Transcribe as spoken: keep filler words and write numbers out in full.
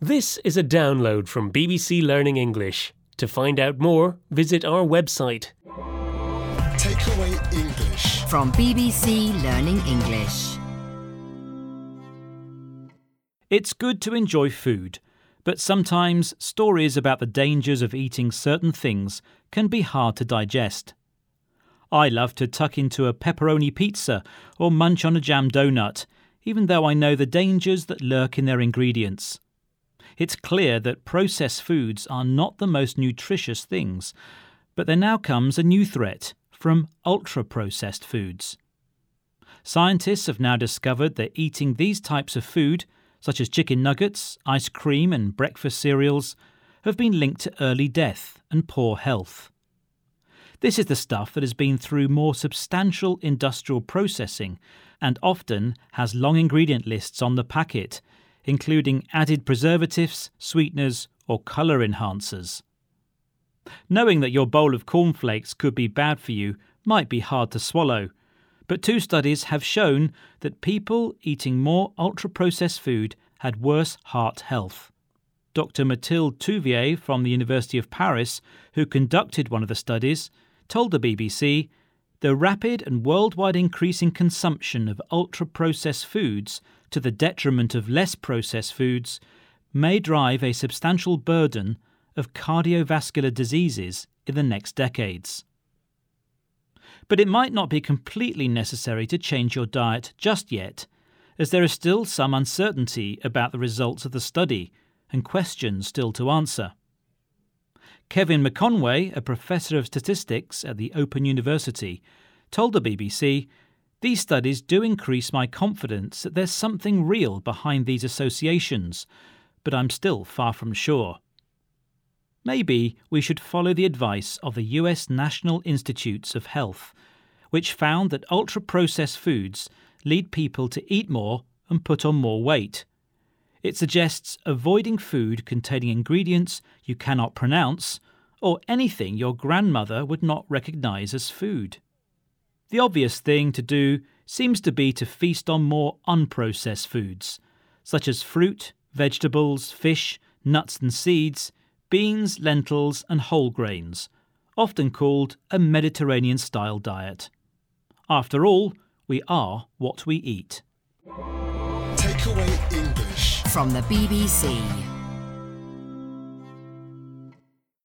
This is a download from B B C Learning English. To find out more, visit our website. Takeaway English from B B C Learning English. It's good to enjoy food, but sometimes stories about the dangers of eating certain things can be hard to digest. I love to tuck into a pepperoni pizza or munch on a jam donut, even though I know the dangers that lurk in their ingredients. It's clear that processed foods are not the most nutritious things, but there now comes a new threat from ultra-processed foods. Scientists have now discovered that eating these types of food, such as chicken nuggets, ice cream and breakfast cereals, have been linked to early death and poor health. This is the stuff that has been through more substantial industrial processing and often has long ingredient lists on the packet, including added preservatives, sweeteners or colour enhancers. Knowing that your bowl of cornflakes could be bad for you might be hard to swallow, but two studies have shown that people eating more ultra-processed food had worse heart health. Doctor Mathilde Touvier from the University of Paris, who conducted one of the studies, told the B B C, the rapid and worldwide increase in consumption of ultra-processed foods to the detriment of less processed foods may drive a substantial burden of cardiovascular diseases in the next decades. But it might not be completely necessary to change your diet just yet, as there is still some uncertainty about the results of the study and questions still to answer. Kevin McConway, a professor of statistics at the Open University, told the B B C, "These studies do increase my confidence that there's something real behind these associations, but I'm still far from sure." Maybe we should follow the advice of the U S National Institutes of Health, which found that ultra-processed foods lead people to eat more and put on more weight. It suggests avoiding food containing ingredients you cannot pronounce or anything your grandmother would not recognize as food. The obvious thing to do seems to be to feast on more unprocessed foods, such as fruit, vegetables, fish, nuts and seeds, beans, lentils and whole grains, often called a Mediterranean-style diet. After all, we are what we eat. Takeaway English from the B B C.